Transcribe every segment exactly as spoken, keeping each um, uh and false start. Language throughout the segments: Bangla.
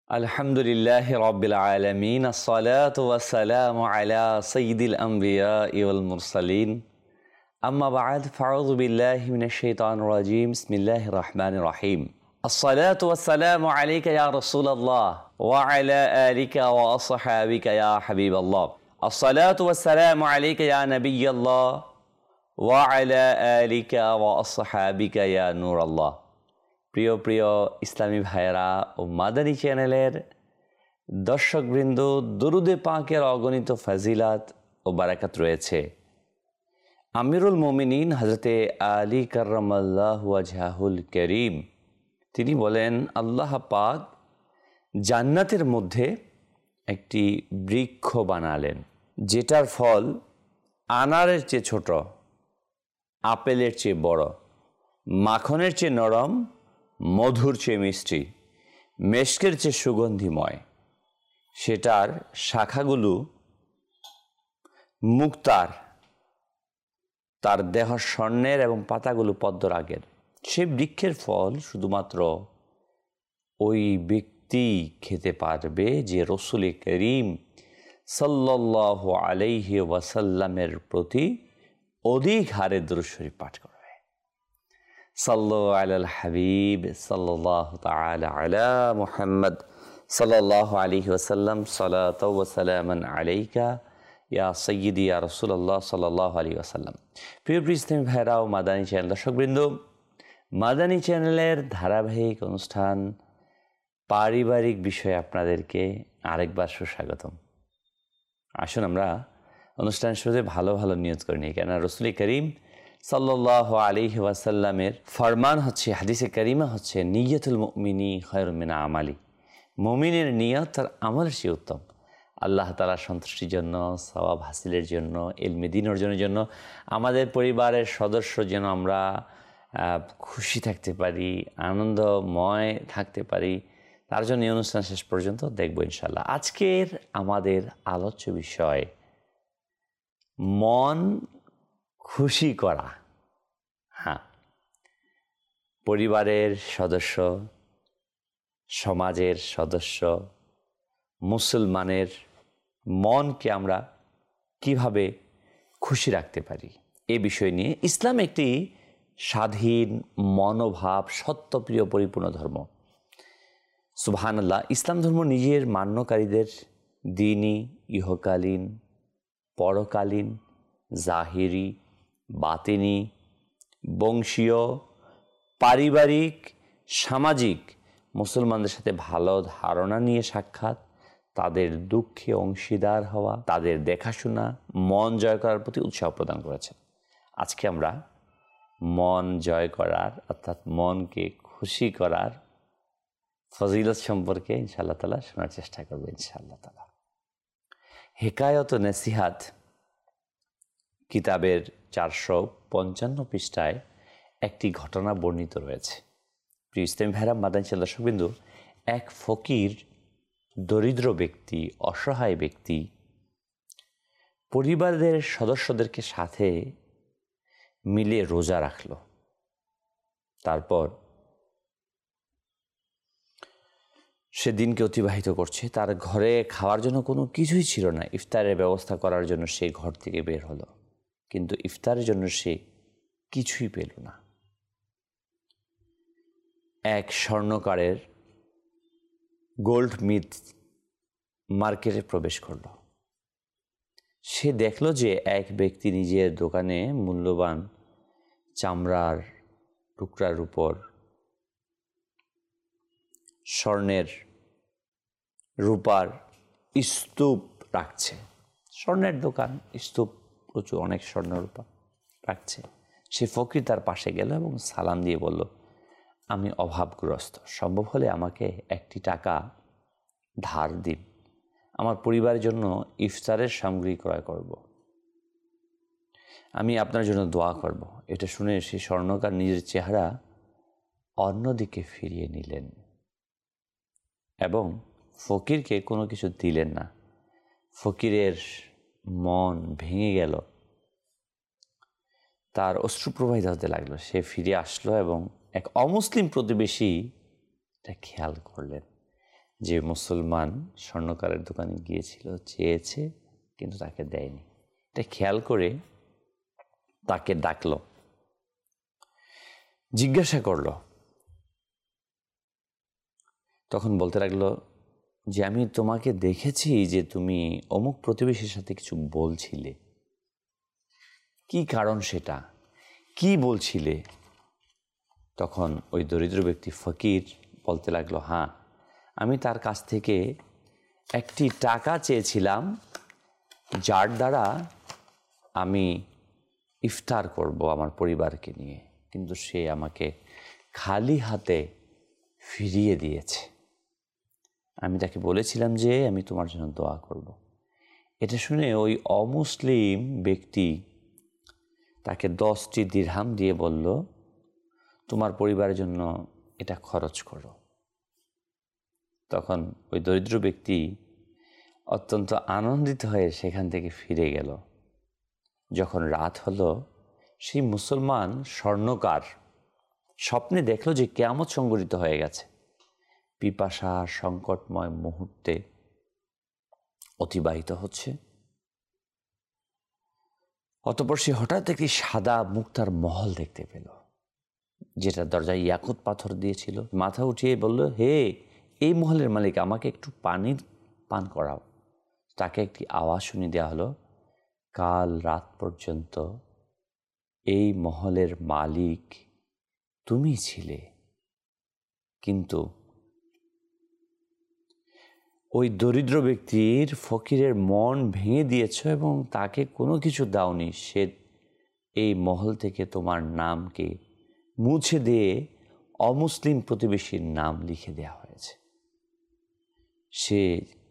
আলহামদুলিল্লাহি রাব্বিল আলামিন আসসালাতু ওয়াসসালামু আলা সাইয়্যিদিল আমবিয়াই ওয়াল মুরসালিন আম্মা বা'দ ফাউযু বিল্লাহি মিনাশ শাইতানির রাজীম বিসমিল্লাহির রহমানির রহিম আসসালাতু ওয়াসসালামু আলাইকা ইয়া রাসূলাল্লাহ ওয়া আলা আলিকা ওয়া আসহাবিকা ইয়া হাবিবাল্লাহ আসসালাতু ওয়াসসালামু আলাইকা ইয়া নাবিয়াল্লাহ ওয়া আলা আলিকা ওয়া আসহাবিকা ইয়া নূরাল্লাহ। প্রিয় প্রিয় ইসলামী ভাইয়েরা ও মাদানী চ্যানেলের দর্শকবৃন্দ, দুরুদে পাকের অগণিত ফাজিলাত ও বারাকাত রয়েছে। আমিরুল মোমিনিন হযরতে আলী কাররামাল্লাহু ওয়াজহাহুল কারীম তিনি বলেন, আল্লাহ পাক জান্নাতের মধ্যে একটি বৃক্ষ বানালেন যেটার ফল আনারের চেয়ে ছোট, আপেলের চেয়ে বড়, মাখনের চেয়ে নরম, মধুর চেয়ে মিষ্টি, মেশকের চেয়ে সুগন্ধিময়। সেটার শাখাগুলো মুক্তার, তার দেহ স্বর্ণের এবং পাতাগুলো পদ্মরাগের। সে বৃক্ষের ফল শুধুমাত্র ওই ব্যক্তি খেতে পারবে যে রসুল করিম সাল্লাল্লাহু আলাইহি ওয়াসাল্লামের প্রতি অধিক হারে দুরূদ শরীফ পাঠ করবে। সাল্লু আলাল হাবিব সাল্লাল্লাহু তাআলা আলা মুহাম্মদ সাল্লাল্লাহু আলাইহি ওয়াসাল্লাম সালাতু ওয়া সালামান আলাইকা ইয়া সাইয়্যিদি ইয়া রাসূলুল্লাহ সাল্লাল্লাহু আলাইহি ওয়াসাল্লাম। প্রিয় ইসলামী ভাইরা ও মাদানী চ্যানেল দর্শকবৃন্দ, মাদানী চ্যানেলের ধারাবাহিক অনুষ্ঠান পারিবারিক বিষয়ে আপনাদেরকে আরেকবার সুস্বাগতম। আসুন আমরা অনুষ্ঠান শুরুতে ভালো ভালো নিয়ত করে নিই, কেননা রাসূল করিম সাল্লাল্লাহু আলাইহি ওয়াসাল্লামের ফরমান হচ্ছে, হাদিসে কারিমা হচ্ছে, নিয়তুল মুমিনি খায়রুম মিন আমালি। মুমিনের নিয়ত তার আমলের চেয়ে উত্তম। আল্লাহ তাআলার সন্তুষ্টির জন্য, সওয়াব হাসিলের জন্য, ইলমে দ্বীন অর্জনের জন্য, আমাদের পরিবারের সদস্য যেন আমরা খুশি থাকতে পারি, আনন্দময় থাকতে পারি, তার জন্য এই অনুষ্ঠান শেষ পর্যন্ত দেখব ইনশাআল্লাহ। আজকের আমাদের আলোচ্য বিষয় মন খুশি করা। হ্যাঁ, পরিবারের সদস্য, সমাজের সদস্য, মুসলমানের মনকে আমরা কিভাবে খুশি রাখতে পারি, এ বিষয় নিয়ে ইসলাম একটি স্বাধীন মনোভাব, সত্যপ্রিয়, পরিপূর্ণ ধর্ম। সুবহানাল্লাহ। ইসলাম ধর্ম নিজের মান্যকারীদের দ্বীনি, ইহকালীন, পরকালীন, জাহিরি, বাতিনি, বংশীয়, পারিবারিক, সামাজিক মুসলমানদের সাথে ভালো ধারণা নিয়ে সাক্ষাৎ, তাদের দুঃখে অংশীদার হওয়া, তাদের দেখাশোনা, মন জয় করার প্রতি উৎসাহ প্রদান করেছেন। আজকে আমরা মন জয় করার অর্থাৎ মনকে খুশি করার ফজিলত সম্পর্কে ইনশাআল্লাহ তাআলা শোনার চেষ্টা করব ইনশাআল্লাহ তাআলা। হেকায়ত নসিহাত কিতাবের চারশো পঞ্চান্ন পৃষ্ঠায় একটি ঘটনা বর্ণিত রয়েছে। প্রিয় ইসলামী ভাইরা, মাদানী চ্যানেল দর্শকবৃন্দ, এক ফকির, দরিদ্র ব্যক্তি, অসহায় ব্যক্তি পরিবারের সদস্যদেরকে সাথে মিলে রোজা রাখল। তারপর সে দিনকে অতিবাহিত করছে। তার ঘরে খাওয়ার জন্য কোনো কিছুই ছিল না। ইফতারের ব্যবস্থা করার জন্য সে ঘর থেকে বের হলো, কিন্তু ইফতারের জন্য সে কিছুই পেল না। এক স্বর্ণকারের গোল্ড মিট মার্কেটে প্রবেশ করল। সে দেখল যে এক ব্যক্তি নিজের দোকানে মূল্যবান চামড়ার টুকরার উপর স্বর্ণের, রূপার স্তূপ রাখছে। স্বর্ণের দোকান, স্তূপ প্রচুর, অনেক স্বর্ণ রূপা রাখছে। সে ফকির তার পাশে গেল এবং সালাম দিয়ে বলল, আমি অভাবগ্রস্ত, সম্ভব হলে আমাকে একটি টাকা ধার দিন, আমার পরিবারের জন্য ইফতারের সামগ্রী ক্রয় করব, আমি আপনার জন্য দোয়া করব। এটা শুনে সে স্বর্ণকার নিজের চেহারা অন্যদিকে ফিরিয়ে নিলেন এবং ফকিরকে কোনো কিছু দিলেন না। ফকিরের মন ভেঙে গেল, তার অশ্রু প্রবাহিত হতে লাগলো। সে ফিরে আসলো এবং এক অমুসলিম প্রতিবেশী এটা খেয়াল করলেন। যে মুসলমান স্বর্ণকারের দোকানে গিয়েছিল, চেয়েছে কিন্তু তাকে দেয়নি। এটা খেয়াল করে তাকে ডাকলো, জিজ্ঞাসা করলো। তখন বলতে লাগলো যে আমি তোমাকে দেখেছি যে তুমি অমুক প্রতিবেশীর সাথে কিছু বলছিলে, কি কারণ সেটা, কি বলছিলে? তখন ওই দরিদ্র ব্যক্তি ফকির বলতে লাগলো, হ্যাঁ, আমি তার কাছ থেকে একটি টাকা চেয়েছিলাম যার দ্বারা আমি ইফতার করব আমার পরিবারকে নিয়ে, কিন্তু সে আমাকে খালি হাতে ফিরিয়ে দিয়েছে। আমি তাকে বলেছিলাম যে আমি তোমার জন্য দোয়া করব। এটা শুনে ওই অমুসলিম ব্যক্তি তাকে দশটি দিরহাম দিয়ে বলল, তোমার পরিবারের জন্য এটা খরচ করো। তখন ওই দরিদ্র ব্যক্তি অত্যন্ত আনন্দিত হয়ে সেখান থেকে ফিরে গেল। যখন রাত হলো, সেই মুসলমান স্বর্ণকার স্বপ্নে দেখলো যে কিয়ামত সংঘটিত হয়ে গেছে। পিপাসা সংকটময় মুহূর্তে অতিবাহিত হচ্ছে। অতঃপর সে হঠাৎ একটি সাদা মুক্তার মহল দেখতে পেল, যেটা দরজায় ইয়াকুত পাথর দিয়েছিল। মাথা উঠিয়ে বলল, হে এই মহলের মালিক, আমাকে একটু পানির পান করাও। তাকে একটি আওয়াজ শুনিয়ে দেওয়া হলো, কাল রাত পর্যন্ত এই মহলের মালিক তুমি ছিলে, কিন্তু ওই দরিদ্র ব্যক্তির ফকিরের মন ভেঙে দিয়েছ এবং তাকে কোনো কিছু দাওনি। সে এই মহল থেকে তোমার নামকে মুছে দিয়ে অমুসলিম প্রতিবেশীর নাম লিখে দেওয়া হয়েছে। সে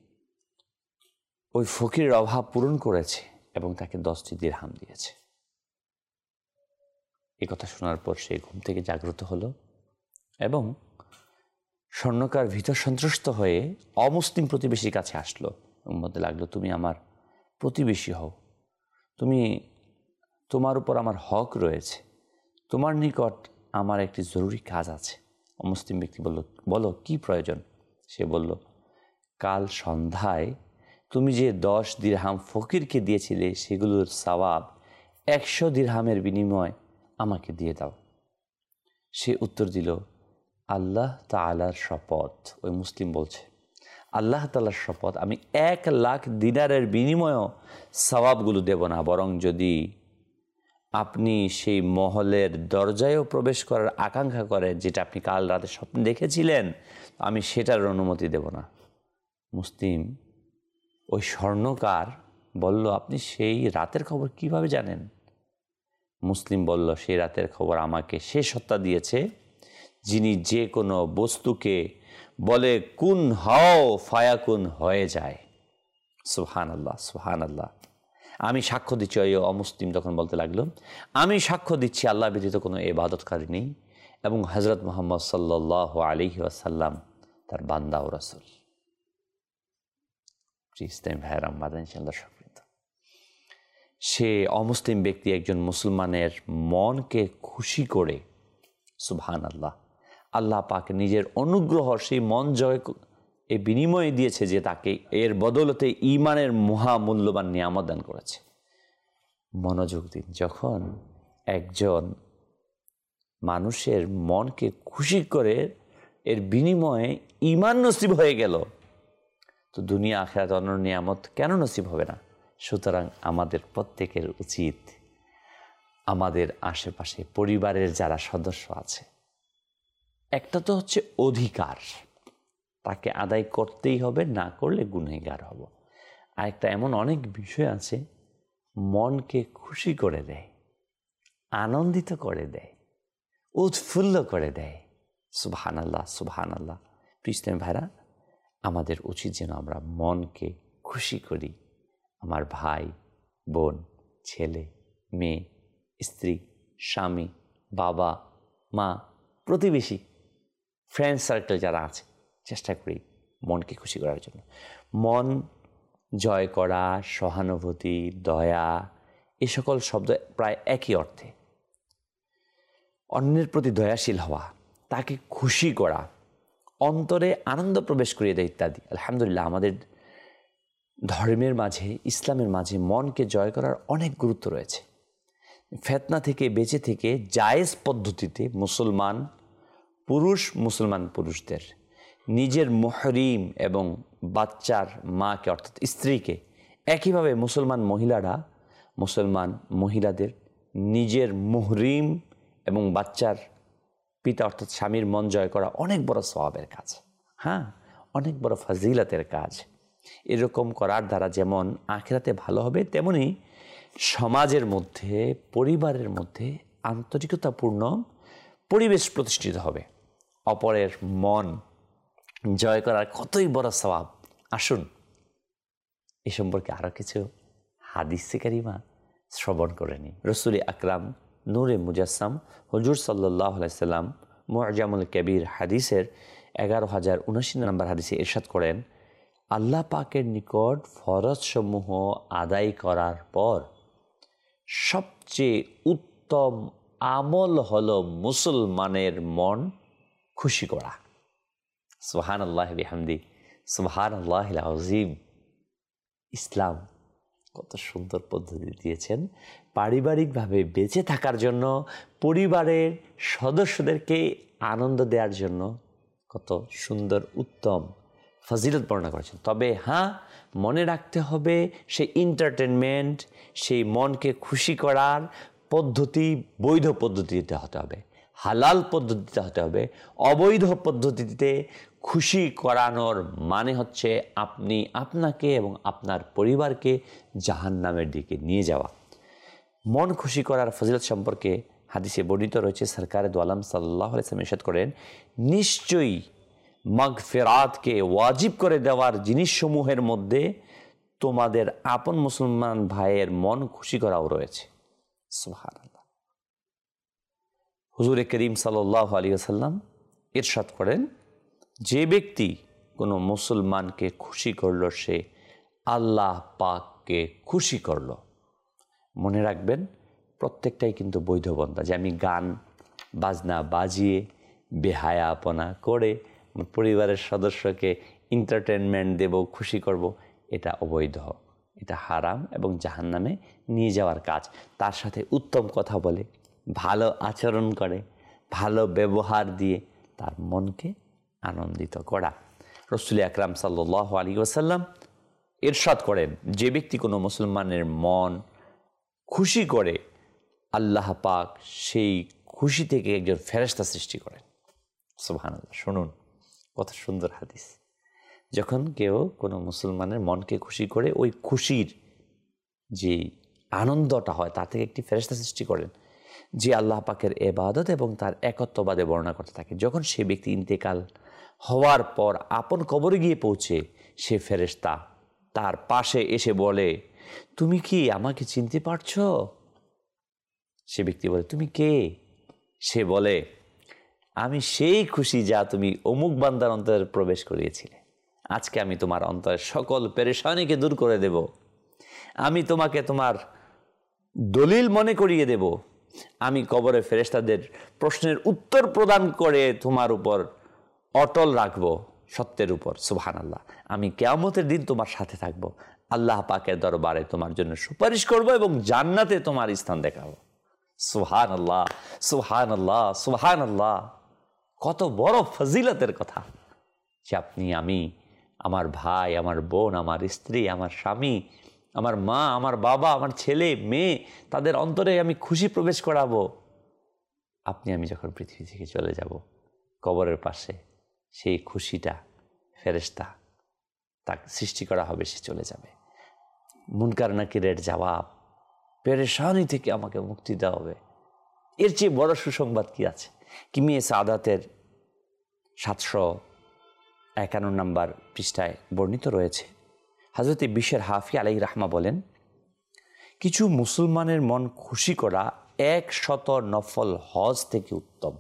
ওই ফকিরের অভাব পূরণ করেছে এবং তাকে দশটি দিরহাম দিয়েছে। এই কথা শোনার পর সে ঘুম থেকে জাগ্রত হলো এবং স্বর্ণকার ভীত সন্ত্রস্ত হয়ে অমুসলিম প্রতিবেশীর কাছে আসলো এবং বলতে লাগলো, তুমি আমার প্রতিবেশী হও, তুমি তোমার উপর আমার হক রয়েছে, তোমার নিকট আমার একটি জরুরি কাজ আছে। অমুসলিম ব্যক্তি বলল, বলো কি প্রয়োজন? সে বলল, কাল সন্ধ্যায় তুমি যে দশ দিরহাম ফকিরকে দিয়েছিলে সেগুলোর সওয়াব একশো দিরহামের বিনিময় আমাকে দিয়ে দাও। সে উত্তর দিল, আল্লাহ তাআলার শপথ, ওই মুসলিম বলছে, আল্লাহ তাআলার শপথ, আমি এক লাখ দিনারের বিনিময়েও সওয়াবগুলো দেব না, বরং যদি আপনি সেই মহলের দরজায়ও প্রবেশ করার আকাঙ্ক্ষা করেন, যেটা আপনি কাল রাতে স্বপ্ন দেখেছিলেন, আমি সেটার অনুমতি দেব না। মুসলিম ওই স্বর্ণকার বলল, আপনি সেই রাতের খবর কিভাবে জানেন? মুসলিম বলল, সেই রাতের খবর আমাকে সে সত্তা দিয়েছে যিনি যে কোনো বস্তুকে বলে কুন হও, ফায়াকুন হয়ে যায়। সুবহানাল্লাহ, সুবহানাল্লাহ। আমি সাক্ষ্য দিচ্ছি, ওই অমুসলিম তখন বলতে লাগলো, আমি সাক্ষ্য দিচ্ছি আল্লাহ ব্যতীত কোনো ইবাদতকারী নেই এবং হযরত মুহাম্মদ সাল্লাল্লাহু আলাইহি ওয়াসাল্লাম তার বান্দা ও রাসূল। ইসলাম ভাইরাম মাদানী দর্শক, সে অমুসলিম ব্যক্তি একজন মুসলমানের মনকে খুশি করে, সুবহানাল্লাহ, আল্লাহ পাক নিজের অনুগ্রহ সেই মন জয় এই বিনিময়ে দিয়েছে যে তাকে এর বদলতে ঈমানের মহামূল্যবান নিয়ামত দান করেছে। মনোযোগ দিন, যখন একজন মানুষের মনকে খুশি করে এর বিনিময়ে ঈমান নসিব হয়ে গেল, তো দুনিয়া আখিরাত অন্য নিয়ামত কেন নসিব হবে না? সুতরাং আমাদের প্রত্যেকের উচিত আমাদের আশেপাশে পরিবারের যারা সদস্য আছে, একটা তো হচ্ছে অধিকার, তাকে আদায় করতেই হবে, না করলে গুনহগার হব। আর একটা এমন অনেক বিষয় আছে মনকে খুশি করে দেয়, আনন্দিত করে দেয়, উৎফুল্ল করে দেয়। সুবহানাল্লাহ, সুবহানাল্লাহ। প্রিয় ভাইরা, আমাদের উচিত যেন আমরা মনকে খুশি করি। আমার ভাই, বোন, ছেলে, মেয়ে, স্ত্রী, স্বামী, বাবা, মা, প্রতিবেশী, ফ্রেন্ড সার্কেল যারা আছে, চেষ্টা করি মনকে খুশি করার জন্য। মন জয় করা, সহানুভূতি, দয়া, এই সকল শব্দ প্রায় একই অর্থে। অন্যের প্রতি দয়াশীল হওয়া, তাকে খুশি করা, অন্তরে আনন্দ প্রবেশ করিয়ে দেয় ইত্যাদি। আলহামদুলিল্লাহ, আমাদের ধর্মের মাঝে, ইসলামের মাঝে মনকে জয় করার অনেক গুরুত্ব রয়েছে। ফিতনা থেকে বেঁচে থেকে জায়েজ পদ্ধতিতে মুসলমান পুরুষ মুসলমান পুরুষদের নিজের মুহরিম এবং বাচ্চার মাকে অর্থাৎ স্ত্রীকে, একইভাবে মুসলমান মহিলারা মুসলমান মহিলাদের নিজের মুহরিম এবং বাচ্চার পিতা অর্থাৎ স্বামীর মন জয় করা অনেক বড় সওয়াবের কাজ, হ্যাঁ, অনেক বড় ফাজিলাতের কাজ। এরকম করার দ্বারা যেমন আখিরাতে ভালো হবে, তেমনি সমাজের মধ্যে, পরিবারের মধ্যে আন্তরিকতাপূর্ণ পরিবেশ প্রতিষ্ঠিত হবে। অপরের মন জয় করার কতই বড় সওয়াব। আসুন এ সম্পর্কে আরও কিছু হাদিসে কারিমা শ্রবণ করে নিই। রসুল আকরাম নূরে মুজাসসাম হুজুর সাল্লাল্লাহু আলাইহি সাল্লাম মুআজামুল কবির হাদিসের এগারো হাজার উনআশি নম্বর হাদিসে ইরশাদ করেন, আল্লাহ পাকের নিকট ফরজসমূহ আদায় করার পর সবচেয়ে উত্তম আমল হলো মুসলমানের মন খুশি করা। সুবহানাল্লাহি বিহামদি, সুবহানাল্লাহিল আযীম। ইসলাম কত সুন্দর পদ্ধতি দিয়েছেন পারিবারিকভাবে বেঁচে থাকার জন্য, পরিবারের সদস্যদেরকে আনন্দ দেওয়ার জন্য কত সুন্দর উত্তম ফজিলত বর্ণনা করেছেন। তবে হ্যাঁ, মনে রাখতে হবে সেই এন্টারটেনমেন্ট, সেই মনকে খুশি করার পদ্ধতি বৈধ পদ্ধতিতে হতে হবে, হালাল পদ্ধতিতে হতে হবে। অবৈধ পদ্ধতিতে খুশি করানোর মানে হচ্ছে আপনি আপনাকে এবং আপনার পরিবারকে জাহান্নামের দিকে নিয়ে যাওয়া। মন খুশি করার ফজিলত সম্পর্কে হাদিসে বর্ণিত রয়েছে। সরকারে দু আলম সাল্লাল্লাহু আলাইহি ওয়াসাল্লাম ইরশাদ করেন, নিশ্চয়ই মাগফিরাতকে ওয়াজিব করে দেওয়ার জিনিসসমূহের মধ্যে তোমাদের আপন মুসলমান ভাইয়ের মন খুশি করাও রয়েছে। সুবহানাল্লাহ। হুজুরে করিম সাল্লাল্লাহু আলাইহি ওয়াসাল্লাম ইরশাদ করেন, যে ব্যক্তি কোনো মুসলমানকে খুশি করল, সে আল্লাহ পাককে খুশি করল। মনে রাখবেন, প্রত্যেকটাই কিন্তু বৈধ বন্দা। যে আমি গান বাজনা বাজিয়ে বেহায়াপনা করে পরিবারের সদস্যকে এন্টারটেনমেন্ট দেব, খুশি করব, এটা অবৈধ, এটা হারাম এবং জাহান্নামে নিয়ে যাওয়ার কাজ। তার সাথে উত্তম কথা বলে, ভালো আচরণ করে, ভালো ব্যবহার দিয়ে তার মনকে আনন্দিত করা। রাসূল আকরাম সাল্লাল্লাহু আলাইহি ওয়াসাল্লাম ইরশাদ করেন, যে ব্যক্তি কোনো মুসলমানের মন খুশি করে, আল্লাহ পাক সেই খুশি থেকে একজন ফেরেশতা সৃষ্টি করেন। সুবহানাল্লাহ। শুনুন কত সুন্দর হাদিস। যখন কেউ কোনো মুসলমানের মনকে খুশি করে, ওই খুশির যে আনন্দটা হয় তা থেকে একটি ফেরেশতা সৃষ্টি করেন, যে আল্লাহ পাকের ইবাদত এবং তার একত্ববাদে বর্ণনা করতে থাকে। যখন সে ব্যক্তি ইন্তেকাল হওয়ার পর আপন কবরে গিয়ে পৌঁছে, সে ফেরেশতা তার পাশে এসে বলে, তুমি কি আমাকে চিনতে পারছো? সে ব্যক্তি বলে, তুমি কে? সে বলে, আমি সেই খুশি যা তুমি অমুক বান্দার অন্তরে প্রবেশ করিয়েছিলে। আজকে আমি তোমার অন্তরের সকল পেরেশানিকে দূর করে দেব। আমি তোমাকে তোমার দলিল মনে করিয়ে দেব। আমি কবরে ফেরেশতাদের প্রশ্নের উত্তর প্রদান করে তোমার উপর অটল রাখব, সত্যের উপর। সুবহানাল্লাহ। আমি কিয়ামতের দিন তোমার সাথে থাকব, আল্লাহ পাকের দরবারে তোমার জন্য সুপারিশ করব এবং জান্নাতে তোমার স্থান দেখাবো। সুবহানাল্লাহ, সুবহানাল্লাহ, সুবহানাল্লাহ। কত বড় ফজিলতের কথা যে আপনি, আমি, আমার ভাই, আমার বোন, আমার স্ত্রী, আমার স্বামী, আমার মা, আমার বাবা, আমার ছেলে মেয়ে, তাদের অন্তরে আমি খুশি প্রবেশ করাবো। আপনি আমি যখন পৃথিবী থেকে চলে যাব, কবরের পাশে সেই খুশিটা ফেরেশতা তাকে সৃষ্টি করা হবে, সে চলে যাবে। মুনকার নাকিরের জবাব, পেরেশানি থেকে আমাকে মুক্তি দেওয়া হবে। এর চেয়ে বড় সুসংবাদ কি আছে? কিমিয়ে সাদাতের সাতশো একান্ন নম্বর পৃষ্ঠায় বর্ণিত রয়েছে, হযরত বিশর হাফি আলাইহির রাহমা বলেন, কিছু মুসলমানের মন খুশি করা এক শত নফল হজ থেকে উত্তম।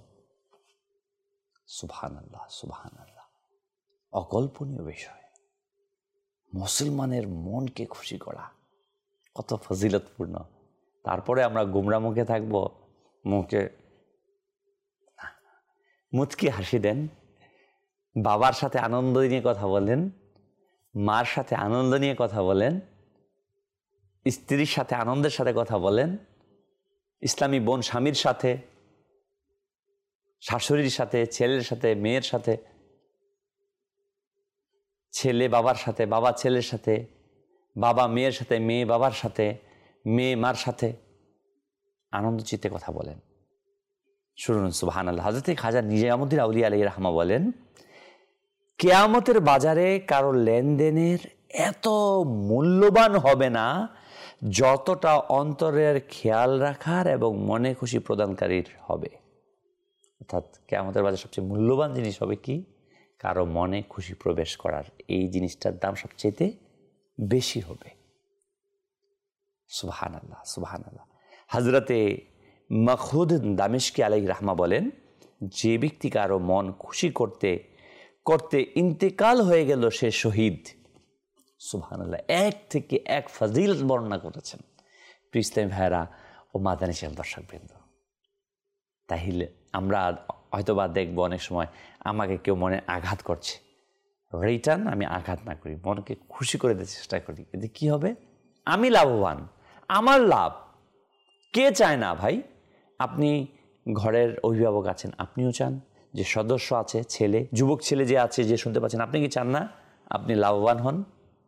সুবহানাল্লাহ, সুবহানাল্লাহ। অকল্পনীয় বিষয়, মুসলমানের মনকে খুশি করা কত ফজিলতপূর্ণ। তারপরে আমরা গুমরা মুখে থাকব, মুখে মুচকি হাসি দেন, বাবার সাথে আনন্দ নিয়ে কথা বলেন, মার সাথে আনন্দ নিয়ে কথা বলেন, স্ত্রীর সাথে আনন্দের সাথে কথা বলেন, ইসলামী বোন স্বামীর সাথে, শাশুড়ির সাথে, ছেলের সাথে, মেয়ের সাথে, ছেলে বাবার সাথে, বাবা ছেলের সাথে, বাবা মেয়ের সাথে, মেয়ে বাবার সাথে, মেয়ে মার সাথে আনন্দ চিত্তে কথা বলেন। শুনুন সুবহানাল্লাহ। হযরত খাজা নিজামুদ্দিন আউলিয়া আলাইহির রাহমা বলেন, কিয়ামতের বাজারে কারো লেনদেনের এত মূল্যবান হবে না যতটা অন্তরের খেয়াল রাখার এবং মনে খুশি প্রদানকারীর হবে। অর্থাৎ কিয়ামতের বাজারে সবচেয়ে মূল্যবান জিনিস হবে কি? কারো মনে খুশি প্রবেশ করার, এই জিনিসটার দাম সবচেয়ে বেশি হবে। সুবহানাল্লাহ, সুবহানাল্লাহ। হযরতে মাখুদ দামেশকি আলাইহির রাহমা বলেন, যে ব্যক্তি কারো মন খুশি করতে করতে ইন্তেকাল হয়ে গেল সে শহীদ। সুবহানাল্লাহ। এক থেকে এক ফজিলত বর্ণনা করেছেন প্রিয় ইসলামী ভাইরা ও মাদানী চ্যানেল দর্শকবৃন্দ। তাহলে আমরা হয়তোবা দেখবো অনেক সময় আমাকে কেউ মনে আঘাত করছে, রিটার্ন আমি আঘাত না করি, মনকে খুশি করে দিতে চেষ্টা করি। এতে কি হবে? আমি লাভবান, আমার লাভ। কে চায় না ভাই? আপনি ঘরের অভিভাবক আছেন, আপনিও চান যে সদস্য আছে, ছেলে, যুবক ছেলে যে আছে, যে শুনতে পাচ্ছেন, আপনি কি চান না আপনি লাভবান হন,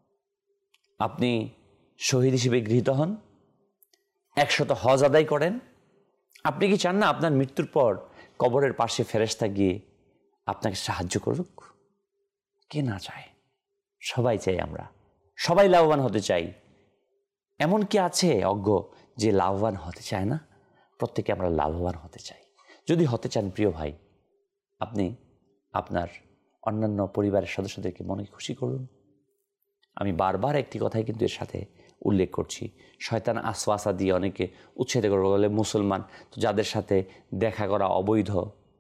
আপনি শহীদ হিসেবে গৃহীত হন, একশত হজ আদায় করেন? আপনি কি চান না আপনার মৃত্যুর পর কবরের পাশে ফেরেশতা গিয়ে আপনাকে সাহায্য করুক? কে না চায়? সবাই চাই, আমরা সবাই লাভবান হতে চাই। এমন কি আছে অজ্ঞ যে লাভবান হতে চায় না? প্রত্যেকে আমরা লাভবান হতে চাই। যদি হতে চান প্রিয় ভাই, আপনি আপনার অন্যান্য পরিবারের সদস্যদেরকে মনে খুশি করুন। আমি বারবার একটি কথাই কিন্তু এর সাথে উল্লেখ করছি, শয়তান আসওয়াসা দিয়ে অনেকে উচ্ছেদ করে বলে মুসলমান তো যাদের সাথে দেখা করা অবৈধ,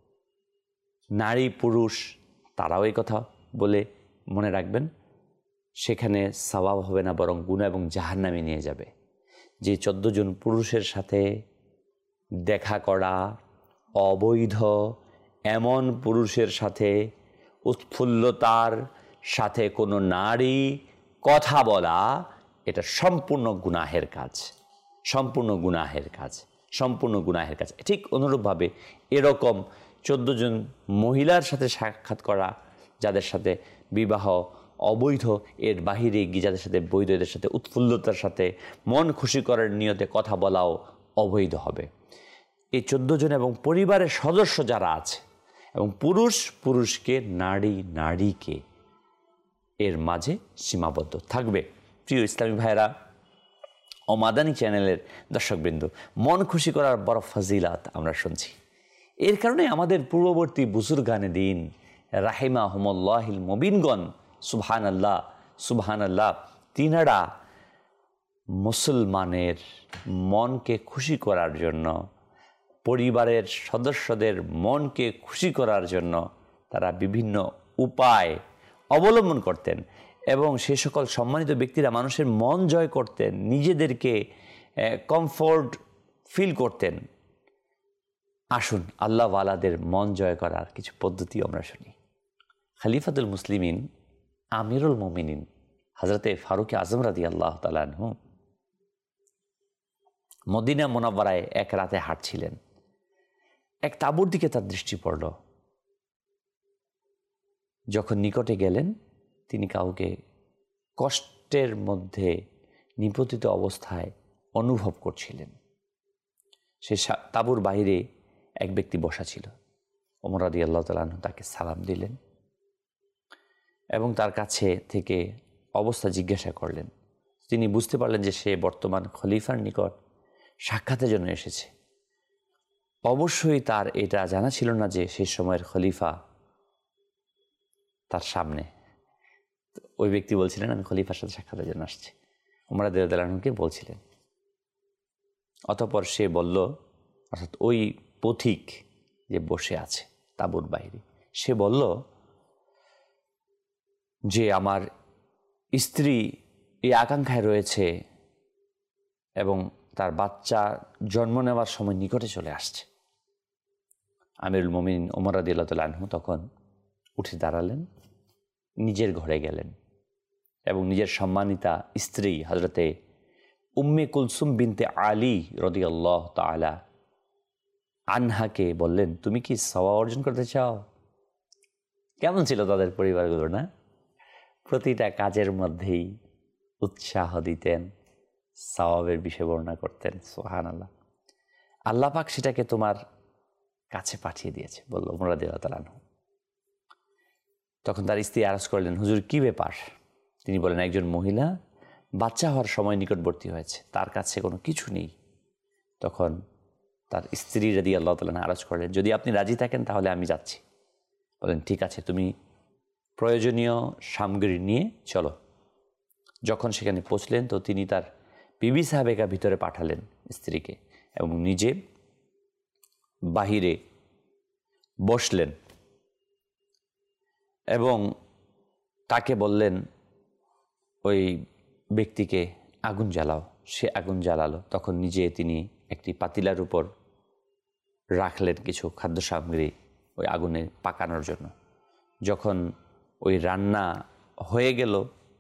নারী পুরুষ তারাও এই কথা বলে মনে রাখবেন, সেখানে সওয়াব হবে না, বরং গুনাহ এবং জাহান্নামে নিয়ে যাবে। যে চোদ্দ জন পুরুষের সাথে দেখা করা অবৈধ, এমন পুরুষের সাথে উৎফুল্লতার সাথে কোনো নারী কথা বলা, এটা সম্পূর্ণ গুনাহের কাজ, সম্পূর্ণ গুনাহের কাজ, সম্পূর্ণ গুনাহের কাজ। ঠিক অনুরূপভাবে এরকম চোদ্দ জন মহিলার সাথে সাক্ষাৎ করা, যাদের সাথে বিবাহ অবৈধ, এর বাহিরে গিয়ে যাদের সাথে বৈধ, এদের সাথে উৎফুল্লতার সাথে মন খুশি করার নিয়তে কথা বলাও অবৈধ হবে। এই চোদ্দ জন এবং পরিবারের সদস্য যারা আছে, এবং পুরুষ পুরুষকে, নারী নারীকে, এর মাঝে সীমাবদ্ধ থাকবে। প্রিয় ইসলামী ভাইরা ও মাদানী চ্যানেলের দর্শকবৃন্দ, মন খুশি করার বড় ফজিলাত আমরা শুনছি। এর কারণে আমাদের পূর্ববর্তী বুজুর্গানে দিন রাহিমাহুমুল্লাহিল মুবিনগণ, সুবহান আল্লাহ সুবহান আল্লাহ, তিনারা মুসলমানের মনকে খুশি করার জন্য, পরিবারের সদস্যদের মনকে খুশি করার জন্য তারা বিভিন্ন উপায় অবলম্বন করতেন, এবং সে সকল সম্মানিত ব্যক্তিরা মানুষের মন জয় করতেন, নিজেদেরকে কমফোর্ট ফিল করতেন। আসুন আল্লাহ ওয়ালাদের মন জয় করার কিছু পদ্ধতি আমরা শুনি। খলিফাতুল মুসলিমিন আমিরুল মুমিনিন হযরতে ফারুক আজম রাদিয়াল্লাহু তাআলা আনহু মদিনা মুনাওয়ারায় এক রাতে হাঁটছিলেন। এক তাঁবুর দিকে তার দৃষ্টি পড়ল। যখন নিকটে গেলেন, তিনি কাউকে কষ্টের মধ্যে নিপতিত অবস্থায় অনুভব করছিলেন। সে তাঁবুর বাইরে এক ব্যক্তি বসা ছিল। ওমর রাদিয়াল্লাহু তাআলা আনহু তাকে সালাম দিলেন এবং তার কাছে থেকে অবস্থা জিজ্ঞাসা করলেন। তিনি বুঝতে পারলেন যে সে বর্তমান খলিফার নিকট সাক্ষাতের জন্য এসেছে। অবশ্যই তার এটা জানা ছিল না যে সে সময়ের খলিফা তার সামনে। ওই ব্যক্তি বলছিলেন, আমি খলিফার সাথে সাক্ষাতের জন্য আসছি। ওমর রাদিয়াল্লাহু আনহুকে বলছিলেন। অতঃপর সে বলল, অর্থাৎ ওই পথিক যে বসে আছে তাঁবুর বাইরে, সে বলল যে আমার স্ত্রী এই আকাঙ্ক্ষায় রয়েছে এবং তার বাচ্চা জন্ম নেওয়ার সময় নিকটে চলে আসছে। আমিরুল মুমিনিন ওমর রাদিয়াল্লাহু তাআলা আনহু তখন উঠে দাঁড়ালেন, নিজের ঘরে গেলেন এবং নিজের সম্মানিতা স্ত্রী হজরতে উম্মে কুলসুম বিনতে আলী রাদিয়াল্লাহু তাআলা আনহাকে বললেন, তুমি কি সওয়াব অর্জন করতে চাও? কেমন ছিল তাদের পরিবারগুলো না? প্রতিটা কাজের মধ্যেই উৎসাহ দিতেন, সওয়াবের বিষয় বর্ণনা করতেন। সুবহানাল্লাহ। আল্লাহ পাক সেটাকে তোমার কাছে পাঠিয়ে দিয়েছে, বলল ওমর রাদিয়াল্লাহু তাআলা আনহু। তখন তার স্ত্রী আরজ করলেন, হুজুর কি ব্যাপার? তিনি বলেন, একজন মহিলা বাচ্চা হওয়ার সময় নিকটবর্তী হয়েছে, তার কাছে কোনো কিছু নেই। তখন তার স্ত্রী রাদিয়াল্লাহু তাআলা আনহা আরজ করলেন, যদি আপনি রাজি থাকেন তাহলে আমি যাচ্ছি। বলেন, ঠিক আছে, তুমি প্রয়োজনীয় সামগ্রী নিয়ে চলো। যখন সেখানে পৌঁছলেন তো তিনি তার বিবি সাহেবেকা ভিতরে পাঠালেন স্ত্রীকে এবং নিজে বাহিরে বসলেন এবং তাকে বললেন, ওই ব্যক্তিকে আগুন জ্বালাও। সে আগুন জ্বালালো। তখন নিজে তিনি একটি পাতিলার উপর রাখলেন কিছু খাদ্য সামগ্রী ওই আগুনে পাকানোর জন্য। যখন ওই রান্না হয়ে গেল,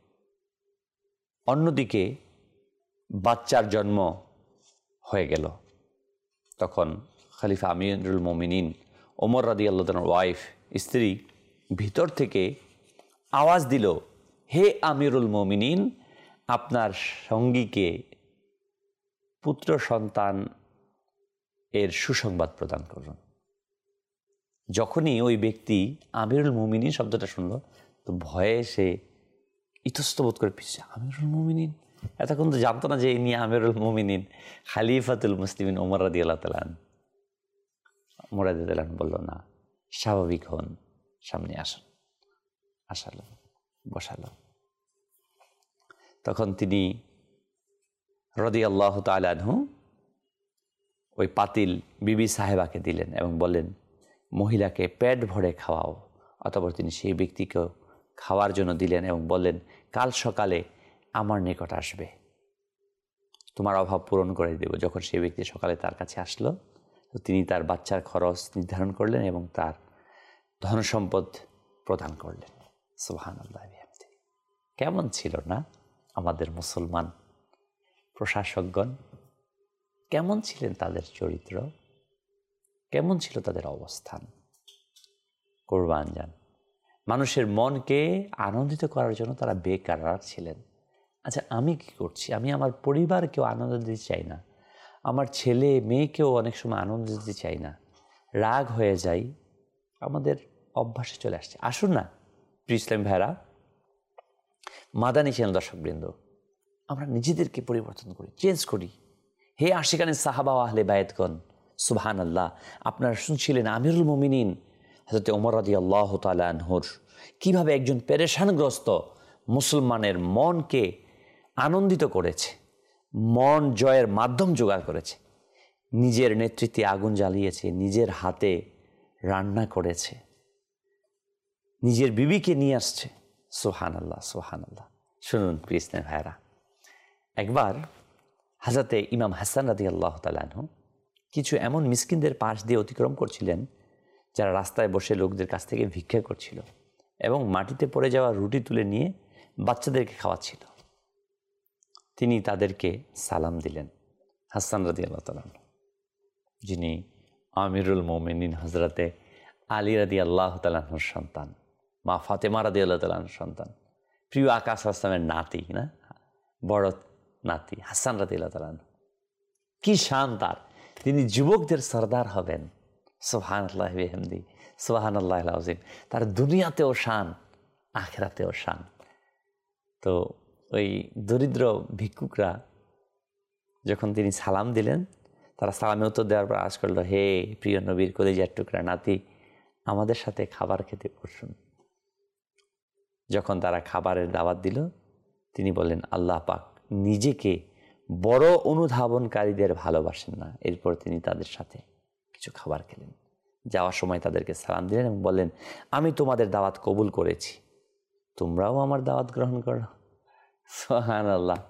অন্যদিকে বাচ্চার জন্ম হয়ে গেল। তখন খলিফা আমিরুল মুমিনিন ওমর রাদিয়াল্লাহু তাআলার ওয়াইফ স্ত্রী ভিতর থেকে আওয়াজ দিল, হে আমিরুল মুমিনিন, আপনার সঙ্গীকে পুত্র সন্তান এর সুসংবাদ প্রদান করুন। যখনই ওই ব্যক্তি আমিরুল মুমিনিন শব্দটা শুনল তো ভয়ে সে ইতস্তবোধ করে পিছিয়ে, আমিরুল মুমিনিন, এতক্ষণ তো জানতো না যে ইনি আমিরুল মুমিনিন খালিফাতুল মুসলিমিন ওমর রাদিয়াল্লাহু তাআলা। ওমর রাদিয়াল্লাহু তাআলা বলল, না, স্বাভাবিক হন, সামনে আসুন। আসালো, বসালো। তখন তিনি রাদিয়াল্লাহু তাআলা আনহু ওই পাতিল বিবি সাহেবাকে দিলেন এবং বললেন, মহিলাকে পেট ভরে খাওয়াও। অতঃপর তিনি সেই ব্যক্তিকেও খাওয়ার জন্য দিলেন এবং বললেন, কাল সকালে আমার নিকট আসবে, তোমার অভাব পূরণ করে দেব। যখন সেই ব্যক্তি সকালে তার কাছে আসলো তো তিনি তার বাচ্চার খরচ নির্ধারণ করলেন এবং তার ধনসম্পদ প্রদান করলেন। সুবহানাল্লাহ। কেমন ছিল না আমাদের মুসলমান প্রশাসকগণ? কেমন ছিলেন তাদের চরিত্র? কেমন ছিল তাদের অবস্থান? কুরবান যান। মানুষের মনকে আনন্দিত করার জন্য তারা বেকারার ছিলেন। আচ্ছা, আমি কি করছি? আমি আমার পরিবারকেও আনন্দ দিতে চাই না, আমার ছেলে মেয়েকেও অনেক সময় আনন্দ দিতে চাই না, রাগ হয়ে যাই, আমাদের অভ্যাসে চলে আসছে। আসুন না প্রিয় ইসলাম ভাইরা, মাদানী চ্যানেল দর্শকবৃন্দ, আমরা নিজেদেরকে পরিবর্তন করি, চেঞ্জ করি। হে আশিকানে সাহাবা ও আহলে বায়াতগণ, সুবহানাল্লাহ। আপনারা শুনছিলেন আমিরুল মুমিনিন হযরত ওমর রাদিয়াল্লাহু তাআলা আনহুর কীভাবে একজন পেরেশানগ্রস্ত মুসলমানের মনকে আনন্দিত করেছে, মন জয়ের মাধ্যম জোগাড় করেছে। নিজের নেতৃত্বে আগুন জ্বালিয়েছে, নিজের হাতে রান্না করেছে, নিজের বিবিকে নিয়ে আসছে। সুবহানাল্লাহ, সুবহানাল্লাহ। শুনুন প্রিয় ইসলাম ভাইরা, একবার হযরতে ইমাম হাসান রাদিয়াল্লাহু তাআলা আনহু কিছু এমন মিসকিনদের পাশ দিয়ে অতিক্রম করছিলেন যারা রাস্তায় বসে লোকদের কাছ থেকে ভিক্ষা করছিল এবং মাটিতে পড়ে যাওয়া রুটি তুলে নিয়ে বাচ্চাদেরকে খাওয়াচ্ছিল। তিনি তাদেরকে সালাম দিলেন। হাসান রাদিয়াল্লাহু তাআলা আনহু, যিনি আমিরুল মুমিনিন হযরতে আলী রাদিয়াল্লাহু তাআলা আনহুর সন্তান, মা ফাতেমা রাদিয়াল্লাহু তাআলা আনহুর সন্তান, প্রিয় আকা সাল্লাল্লাহু আলাইহি ওয়াসাল্লামের নাতি, না বড় নাতি হাসান রাদিয়াল্লাহু তাআলা আনহু। কি শান তার! তিনি যুবকদের সরদার হবেন। সুবহানাল্লাহি ওয়া বিহামদিহি, সুবহানাল্লাহিল আযীম। তার দুনিয়াতেও শান, আখিরাতেও শান। তো ওই দরিদ্র ভিক্ষুকরা যখন তিনি সালাম দিলেন, তারা সালামে উত্তর দেওয়ার পর আশ করলো, হে প্রিয় নবীর কলিজার টুকরা নাতি, আমাদের সাথে খাবার খেতে বসুন। যখন তারা খাবারের দাওয়াত দিল, তিনি বললেন, আল্লাহ পাক নিজেকে বড় অনুধাবনকারীদের ভালোবাসেন না। এরপর তিনি তাদের সাথে কিছু খাবার খেলেন। যাওয়ার সময় তাদেরকে সালাম দিলেন এবং বললেন, আমি তোমাদের দাওয়াত কবুল করেছি, তোমরাও আমার দাওয়াত গ্রহণ করো। সুবহানাল্লাহ।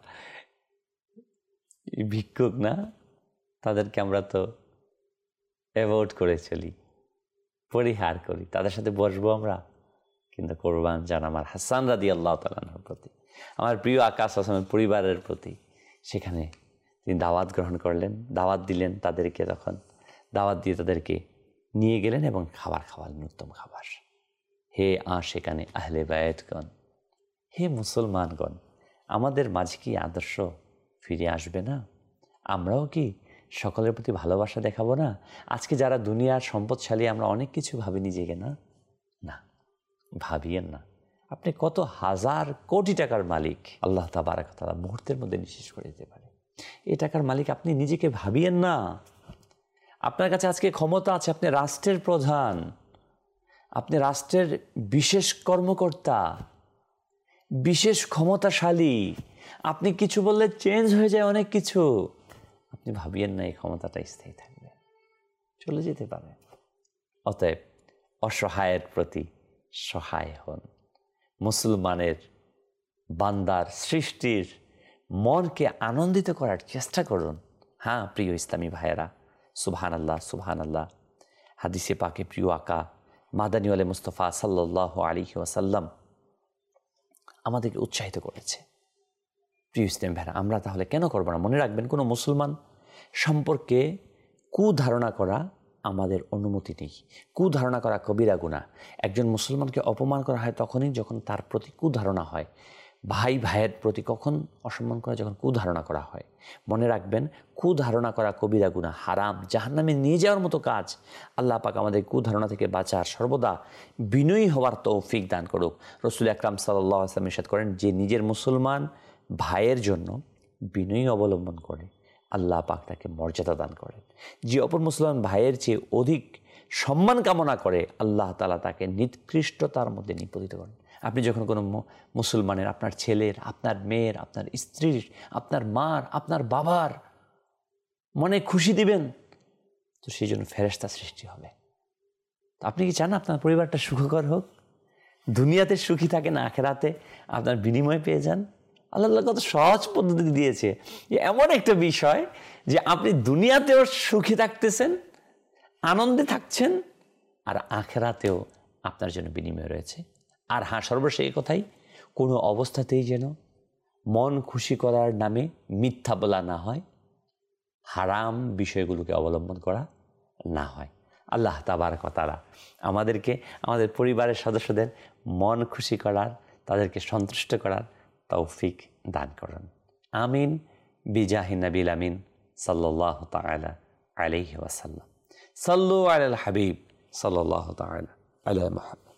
ভিক্ষুক না, তাদেরকে আমরা তো অ্যাভয়েড করে চলি, পরিহার করি। তাদের সাথে বসবো আমরা? কিন্তু কোরবান যান আমার হাসান রাদিয়াল্লাহু তাআলা আনহুর প্রতি, আমার প্রিয় আকা সাল্লাল্লাহু আলাইহি ওয়াসাল্লামের পরিবারের প্রতি। সেখানে তিনি দাওয়াত গ্রহণ করলেন, দাওয়াত দিলেন তাদেরকে, তখন দাওয়াত দিয়ে তাদেরকে নিয়ে গেলেন এবং খাবার খাওয়ালেন, উত্তম খাবার। হে আশিকানে আহলে বায়াতগণ, হে মুসলমানগণ, আমাদের মাঝে কি আদর্শ ফিরে আসবে না? আমরাও কি সকলের প্রতি ভালোবাসা দেখাবো না? আজকে যারা দুনিয়ার সম্পদশালী, আমরা অনেক কিছু ভাবি নিজেকে, না না ভাবিয়েন না। আপনি কত হাজার কোটি টাকার মালিক, আল্লাহ তাবারাক ওয়া তাআলা মুহূর্তের মধ্যে নিঃশেষ করে দিতে পারে। এই টাকার মালিক আপনি নিজেকে ভাবিয়েন না। আপনার কাছে আজকে ক্ষমতা আছে, আপনি রাষ্ট্রের প্রধান, আপনি রাষ্ট্রের বিশেষ কর্মকর্তা, বিশেষ ক্ষমতাশালী। আপনি কিছু বললে চেঞ্জ হয়ে যায় অনেক কিছু। আপনি ভাবিয়েন না এই ক্ষমতাটা স্থায়ী থাকবে, চলে যেতে পারে। অতএব অসহায়ের প্রতি সহায় হন। মুসলমানের বান্দার সৃষ্টির মনকে আনন্দিত করার চেষ্টা করুন। হ্যাঁ প্রিয় ইসলামী ভাইয়েরা, সুবহান আল্লাহ, সুবহান আল্লাহ। হাদিসে পাকে প্রিয় আকা মাদানী ওয়ালে মুস্তফা সাল্লাল্লাহু আলাইহি ওয়াসাল্লাম আমাদেরকে উৎসাহিত করেছে। প্রিয় ইসলামী ভাইয়েরা, আমরা তাহলে কেন করবো না? মনে রাখবেন, কোনো মুসলমান সম্পর্কে কুধারণা করা আমাদের অনুমতি নেই। কুধারণা করা কবিরা গুনাহ। একজন মুসলমানকে অপমান করা হয় তখনই যখন তার প্রতি কুধারণা হয়। ভাই ভাইয়ের প্রতি কখন অসম্মান করা? যখন কুধারণা করা হয়। মনে রাখবেন, কুধারণা করা কবিরা গুনাহ, হারাম, জাহান্নামে নিয়ে যাওয়ার মতো কাজ। আল্লাহ পাক আমাদের কুধারণা থেকে বাঁচার, সর্বদা বিনয়ী হওয়ার তৌফিক দান করুক। রাসূল আকরাম সাল্লাল্লাহু আলাইহি ওয়াসাল্লাম ইরশাদ করেন, যে নিজের মুসলমান ভাইয়ের জন্য বিনয়ী অবলম্বন করে আল্লাহ পাক তাকে মর্যাদা দান করেন। যে অপর মুসলমান ভাইয়ের চেয়ে অধিক সম্মান কামনা করে আল্লাহ তাআলা তাকে নিকৃষ্টতার মধ্যে নিপতিত করেন। আপনি যখন কোনো মুসলমানের, আপনার ছেলের, আপনার মেয়ের, আপনার স্ত্রীর, আপনার মার, আপনার বাবার মনে খুশি দিবেন, তো সেই জন্য ফেরেশতা সৃষ্টি হবে। আপনি কি চান আপনার পরিবারটা সুখকর হোক? দুনিয়াতে সুখী থাকে না, আখেরাতে আপনার বিনিময় পেয়ে যান? আল্লাহ কত সহজ পদ্ধতি দিয়েছে। এমন একটা বিষয় যে আপনি দুনিয়াতেও সুখী থাকতেছেন, আনন্দে থাকছেন, আর আখেরাতেও আপনার জন্য বিনিময় রয়েছে। আর হ্যাঁ, সর্বশেষ এই কথাই, কোনো অবস্থাতেই যেন মন খুশি করার নামে মিথ্যা বলা না হয়, হারাম বিষয়গুলোকে অবলম্বন করা না হয়। আল্লাহ তাবারক ওয়া তাআলা আমাদেরকে, আমাদের পরিবারের সদস্যদের মন খুশি করার, তাদেরকে সন্তুষ্ট করার তৌফিক দান করুন। আমিন বিজাহি নবিল আমিন সাল্লাল্লাহু তাআলা আলাইহি ওয়াসাল্লাম। সাল্লু আলাল হাবিব সাল্লাল্লাহু তাআলা আলা মুহাম্মদ।